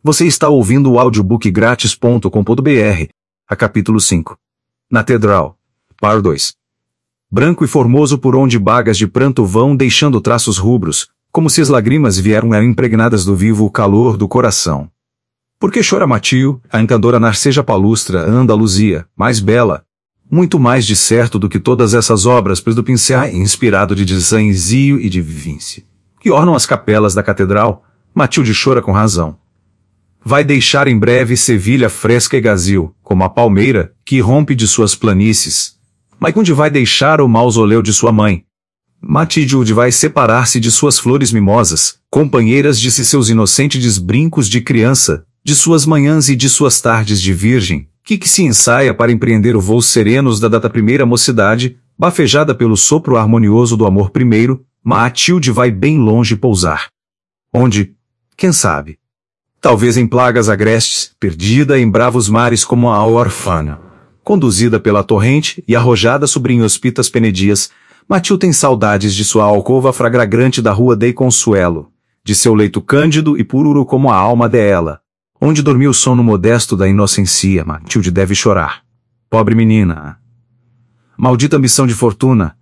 Você está ouvindo o audiobookgratis.com.br, a capítulo 5. Natedral, par 2. Branco e formoso por onde bagas de pranto vão deixando traços rubros, como se as lágrimas vieram impregnadas do vivo calor do coração. Por que chora Matio, a encantadora Narceja Palustra, Andaluzia, mais bela, muito mais de certo do que todas essas obras do pincel inspirado de Sanzio e de Vinci, que ornam as capelas da catedral? Matilde chora com razão. Vai deixar em breve Sevilha fresca e gazil, como a palmeira, que rompe de suas planícies. Mas onde vai deixar o mausoleu de sua mãe? Matilde vai separar-se de suas flores mimosas, companheiras de seus inocentes brincos de criança, de suas manhãs e de suas tardes de virgem, que se ensaia para empreender o voo serenos da primeira mocidade, bafejada pelo sopro harmonioso do amor primeiro. Matilde vai bem longe pousar. Onde? Quem sabe? Talvez em plagas agrestes, perdida em bravos mares como a órfã, conduzida pela torrente e arrojada sobre inhospitas penedias. Matilde tem saudades de sua alcova fragrante da rua Dei Consuelo, de seu leito cândido e puro como a alma dela, onde dormiu o sono modesto da inocência. Matilde deve chorar. Pobre menina. Maldita ambição de fortuna.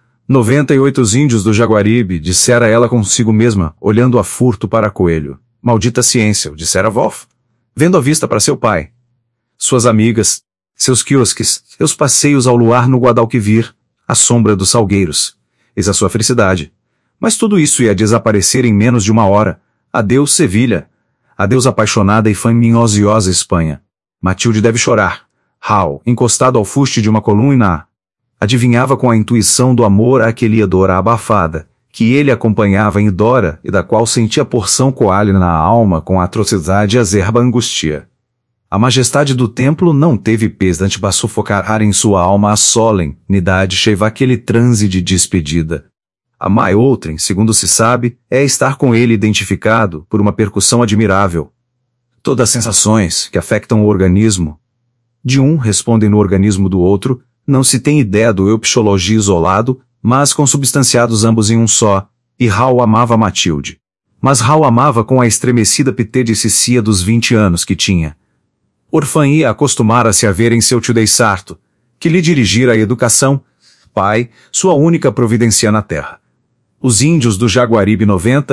98 índios do Jaguaribe, dissera ela consigo mesma, olhando a furto para Coelho. Maldita ciência, dissera Wolf, vendo a vista para seu pai. Suas amigas, seus quiosques, seus passeios ao luar no Guadalquivir, a sombra dos salgueiros. Eis a sua felicidade. Mas tudo isso ia desaparecer em menos de uma hora. Adeus, Sevilha. Adeus, apaixonada e faminhosa Espanha. Matilde deve chorar. Hal, encostado ao fuste de uma coluna, adivinhava com a intuição do amor aquele dor abafada, que ele acompanhava em Dora e da qual sentia porção coalha na alma com a atrocidade e azerba angústia. A majestade do templo não teve pesante para sufocar em sua alma a solenidade cheia aquele transe de despedida. A mai outrem, segundo se sabe, é estar com ele identificado por uma percussão admirável. Todas as sensações que afetam o organismo de um respondem no organismo do outro, não se tem ideia do eu psicologia isolado, mas consubstanciados ambos em um só, e Hal amava Matilde. Mas Hal amava com a estremecida pitedicia dos 20 anos que tinha. Orfã ia acostumara-se a ver em seu tio Deissarto, que lhe dirigira a educação, pai, sua única providência na terra. Os índios do Jaguaribe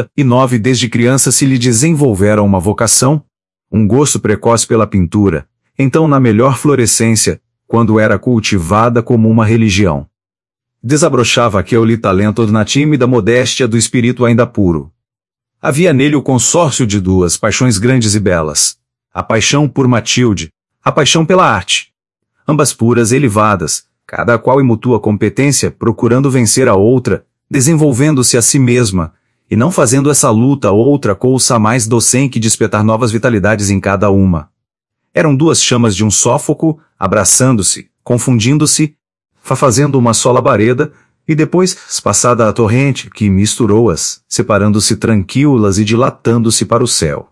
99 desde criança se lhe desenvolveram uma vocação, um gosto precoce pela pintura, então na melhor florescência, quando era cultivada como uma religião. Desabrochava aquele talento na tímida modéstia do espírito ainda puro. Havia nele o consórcio de duas paixões grandes e belas. A paixão por Matilde, a paixão pela arte. Ambas puras e elevadas, cada qual em mútua competência, procurando vencer a outra, desenvolvendo-se a si mesma, e não fazendo essa luta outra coisa mais docente que despertar novas vitalidades em cada uma. Eram duas chamas de um sófoco, abraçando-se, confundindo-se, fazendo uma só labareda, e depois, passada a torrente, que misturou-as, separando-se tranquilas e dilatando-se para o céu.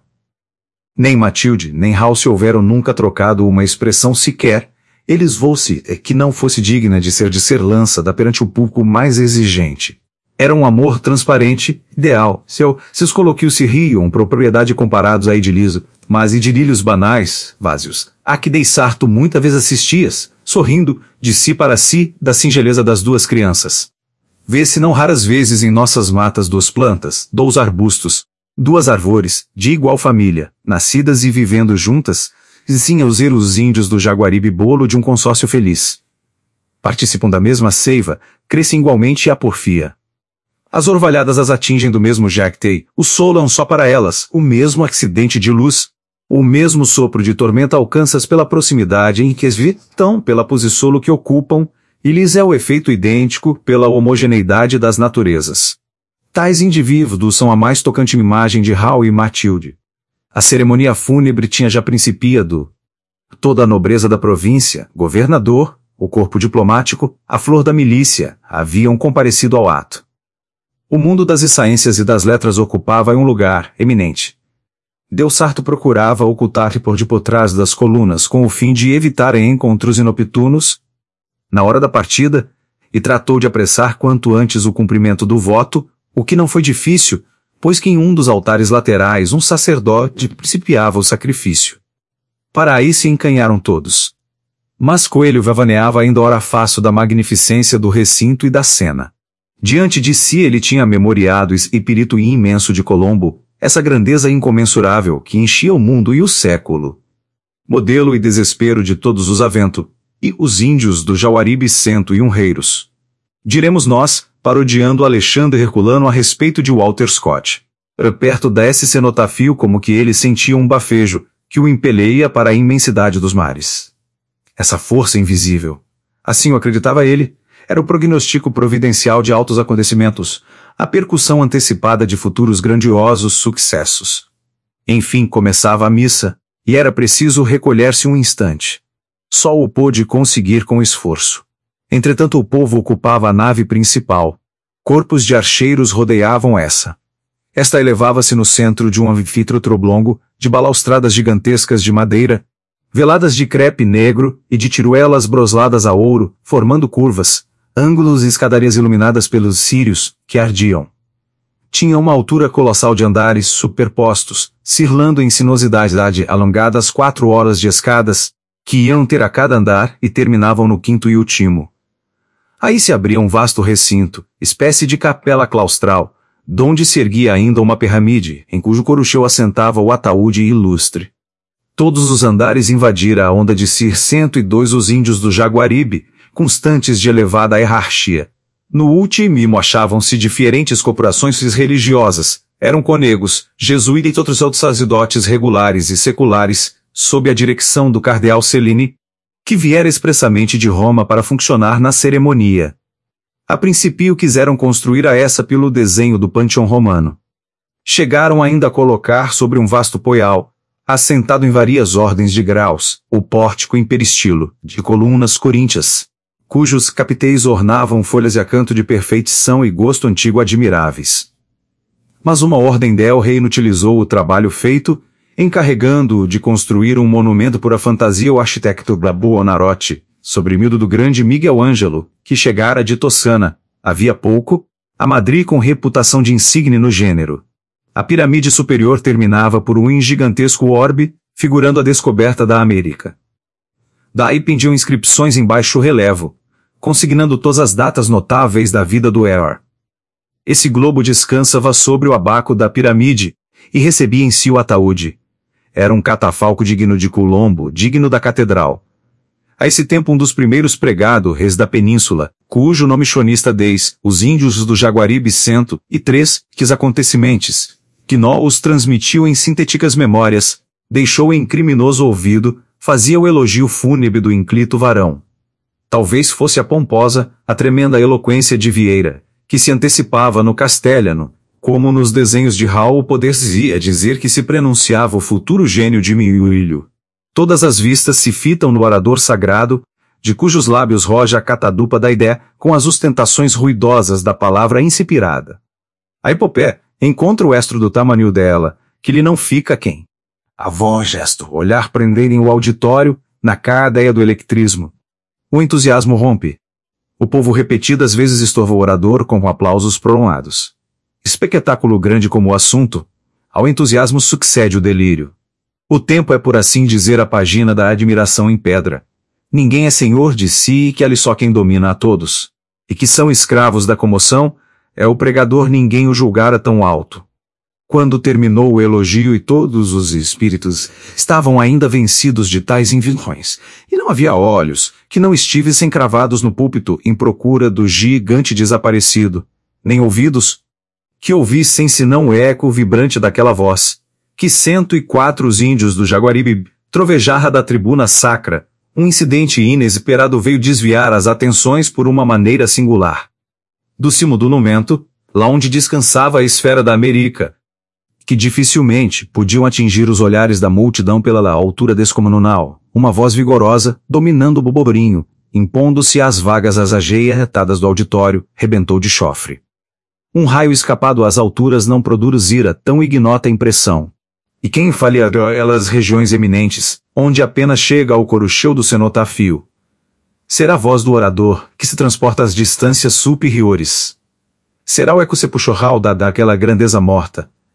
Nem Matilde, nem Hal se houveram nunca trocado uma expressão sequer, eles vou-se, que não fosse digna de ser lançada perante o público mais exigente. Era um amor transparente, ideal, seus coloquios se riam, propriedade comparados a idiliso, mas idilílios banais, vázios, a que Deissarto muita vez assistias, sorrindo, de si para si, da singeleza das duas crianças. Vê-se não raras vezes em nossas matas duas plantas, dois arbustos, duas árvores, de igual família, nascidas e vivendo juntas, sim os índios do Jaguaribe bolo de um consórcio feliz. Participam da mesma seiva, crescem igualmente a porfia. As orvalhadas as atingem do mesmo jactei, o solam só para elas, o mesmo acidente de luz, o mesmo sopro de tormenta alcanças pela proximidade em que as vitam, pela posissolo que ocupam, e lhes é o efeito idêntico pela homogeneidade das naturezas. Tais indivíduos são a mais tocante imagem de Hal e Matilde. A cerimônia fúnebre tinha já principiado. Toda a nobreza da província, governador, o corpo diplomático, a flor da milícia, haviam comparecido ao ato. O mundo das ciências e das letras ocupava um lugar eminente. Deissarto procurava ocultar-se por detrás das colunas com o fim de evitar encontros inoportunos na hora da partida, e tratou de apressar quanto antes o cumprimento do voto, o que não foi difícil, pois que em um dos altares laterais um sacerdote principiava o sacrifício. Para aí se encanharam todos. Mas Coelho vavaneava ainda ora faço da magnificência do recinto e da cena. Diante de si ele tinha memoriado o espírito imenso de Colombo, essa grandeza incomensurável que enchia o mundo e o século. Modelo e desespero de todos os avento, e os índios do Jaguaribe 101 reiros. Diremos nós, parodiando Alexandre Herculano a respeito de Walter Scott. Perto desse cenotafio como que ele sentia um bafejo, que o impeleia para a imensidade dos mares. Essa força invisível, assim o acreditava ele, era o prognóstico providencial de altos acontecimentos, a percussão antecipada de futuros grandiosos sucessos. Enfim começava a missa, e era preciso recolher-se um instante. Só o pôde conseguir com esforço. Entretanto o povo ocupava a nave principal. Corpos de archeiros rodeavam essa. Esta elevava-se no centro de um anfíteatro oblongo, de balaustradas gigantescas de madeira, veladas de crepe negro e de tiruelas brosladas a ouro, formando curvas, ângulos e escadarias iluminadas pelos círios, que ardiam. Tinha uma altura colossal de andares superpostos, cirlando em sinuosidade alongadas 4 horas de escadas, que iam ter a cada andar e terminavam no quinto e último. Aí se abria um vasto recinto, espécie de capela claustral, donde se erguia ainda uma pirâmide, em cujo corucheu assentava o ataúde ilustre. Todos os andares invadira a onda de Sir 102 os índios do Jaguaribe, constantes de elevada hierarquia. No último achavam-se diferentes corporações religiosas, eram conegos, jesuítas e outros sacerdotes regulares e seculares, sob a direção do cardeal Cellini, que viera expressamente de Roma para funcionar na ceremonia. A princípio quiseram construir a essa pelo desenho do Panteão Romano. Chegaram ainda a colocar sobre um vasto poial, assentado em várias ordens de graus, o pórtico em peristilo, de colunas coríntias, cujos capiteis ornavam folhas e acanto de perfeição e gosto antigo admiráveis. Mas uma ordem del rei inutilizou o trabalho feito, encarregando-o de construir um monumento por a fantasia ao arquiteto Buonarroti, sobremido do grande Miguel Ângelo, que chegara de Toscana, havia pouco, a Madrid com reputação de insigne no gênero. A pirâmide superior terminava por um gigantesco orbe, figurando a descoberta da América. Daí pendiam inscrições em baixo relevo, consignando todas as datas notáveis da vida do herói. Esse globo descansava sobre o abaco da pirâmide, e recebia em si o ataúde. Era um catafalco digno de Colombo, digno da catedral. A esse tempo um dos primeiros pregadores da península, cujo nome chronista deis, os índios do Jaguaribe 103, que os acontecimentos, que nó os transmitiu em sintéticas memórias, deixou em criminoso ouvido, fazia o elogio fúnebre do inclito varão. Talvez fosse a pomposa, a tremenda eloquência de Vieira, que se antecipava no castelhano, como nos desenhos de Raul poderia dizer que se prenunciava o futuro gênio de Miuilho. Todas as vistas se fitam no orador sagrado, de cujos lábios roja a catadupa da ideia, com as ostentações ruidosas da palavra inspirada. A epopé encontra o estro do tamanho dela, que lhe não fica quem. A voz, gesto, olhar prenderem o auditório, na cadeia do eletrismo. O entusiasmo rompe. O povo repetidas vezes estorva o orador com aplausos prolongados. Espetáculo grande como o assunto, ao entusiasmo sucede o delírio. O tempo é por assim dizer a página da admiração em pedra. Ninguém é senhor de si e que ali só quem domina a todos. E que são escravos da comoção, é o pregador ninguém o julgara tão alto. Quando terminou o elogio e todos os espíritos estavam ainda vencidos de tais invenções, e não havia olhos que não estivessem cravados no púlpito em procura do gigante desaparecido, nem ouvidos que ouvissem senão o eco vibrante daquela voz, que 104 os índios do Jaguaribe trovejarra da tribuna sacra, um incidente inesperado veio desviar as atenções por uma maneira singular. Do cimo do monumento, lá onde descansava a esfera da América, que dificilmente podiam atingir os olhares da multidão pela altura descomunal, uma voz vigorosa, dominando o boborinho, impondo-se às vagas ajeitadas do auditório, rebentou de chofre. Um raio escapado às alturas não produzira tão ignota impressão. E quem falhará elas regiões eminentes, onde apenas chega ao corucheu do cenotafio? Será a voz do orador, que se transporta às distâncias superiores. Será o eco sepulchral daquela grandeza morta,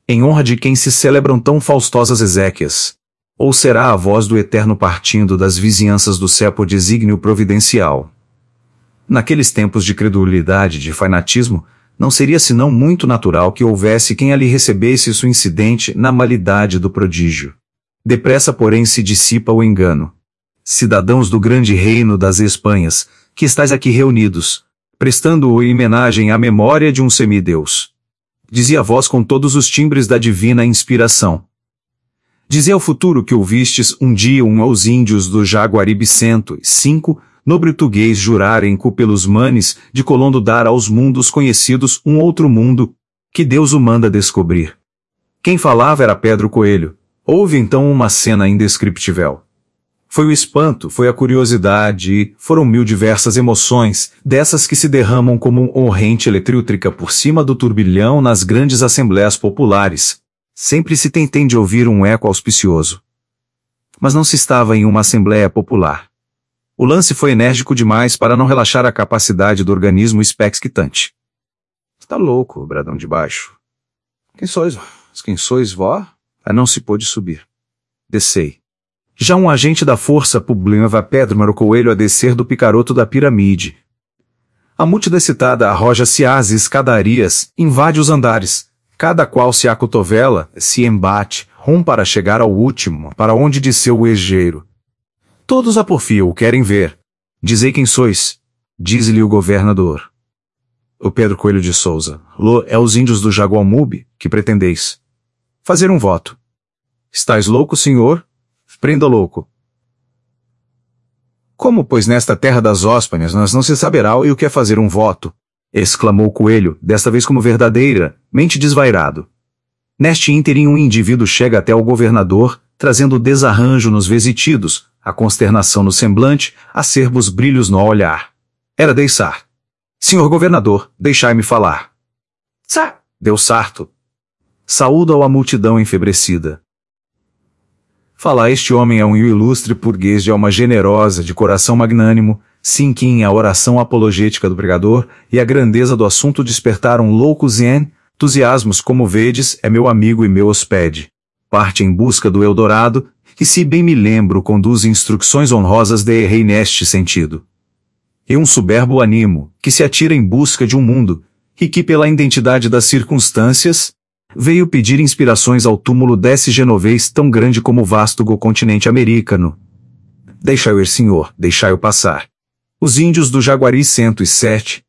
em honra de quem se celebram tão faustosas exéquias? Ou será a voz do Eterno partindo das vizinhanças do céu por desígnio providencial? Naqueles tempos de credulidade e de fanatismo, não seria senão muito natural que houvesse quem ali recebesse sua incidente na malidade do prodígio. Depressa, porém, se dissipa o engano. Cidadãos do grande reino das Espanhas, que estáis aqui reunidos, prestando homenagem à memória de um semideus. Dizia a voz com todos os timbres da divina inspiração. Dizia ao futuro que ouvistes um dia aos índios do Jaguaribe 105, no português jurarem pelos manes de Colondo dar aos mundos conhecidos um outro mundo, que Deus o manda descobrir. Quem falava era Pedro Coelho. Houve então uma cena indescritível. Foi o espanto, foi a curiosidade e foram mil diversas emoções, dessas que se derramam como uma corrente elétrica por cima do turbilhão nas grandes assembleias populares. Sempre se tem de ouvir um eco auspicioso. Mas não se estava em uma assembleia popular. O lance foi enérgico demais para não relaxar a capacidade do organismo expectante. Está louco, bradão de baixo. Quem sois, vó? Não se pôde subir. Descei. Já um agente da força publicava Pedro Coelho a descer do picaroto da pirâmide. A multidão excitada arroja-se às escadarias, invade os andares, cada qual se acotovela, se embate, para chegar ao último, para onde disseu o ejeiro. Todos a porfio o querem ver. Dizei quem sois, diz-lhe o governador. O Pedro Coelho de Souza, é os índios do Jaguamube, que pretendeis fazer um voto. Estais louco, senhor? Prenda louco. Como, pois, nesta terra das hóspedes nós não se saberá o que é fazer um voto? Exclamou Coelho, desta vez como verdadeiramente desvairado. Neste ínterim um indivíduo chega até ao governador, trazendo o desarranjo nos vesitidos, a consternação no semblante, acerbos brilhos no olhar. Era deixar. Senhor governador, deixai-me falar. Deu sarto. Saúdo a multidão enfebrecida. Fala, este homem é um ilustre burguês de alma generosa, de coração magnânimo, sim que a oração apologética do pregador e a grandeza do assunto despertaram loucos entusiasmos como vedes, é meu amigo e meu hospede. Parte em busca do Eldorado, que se bem me lembro conduz instruções honrosas de rei neste sentido. E um soberbo animo, que se atira em busca de um mundo, e que pela identidade das circunstâncias, veio pedir inspirações ao túmulo desse genovês tão grande como o vasto continente americano. Deixai-o ir, senhor, deixai-o passar. Os índios do Jaguari 107,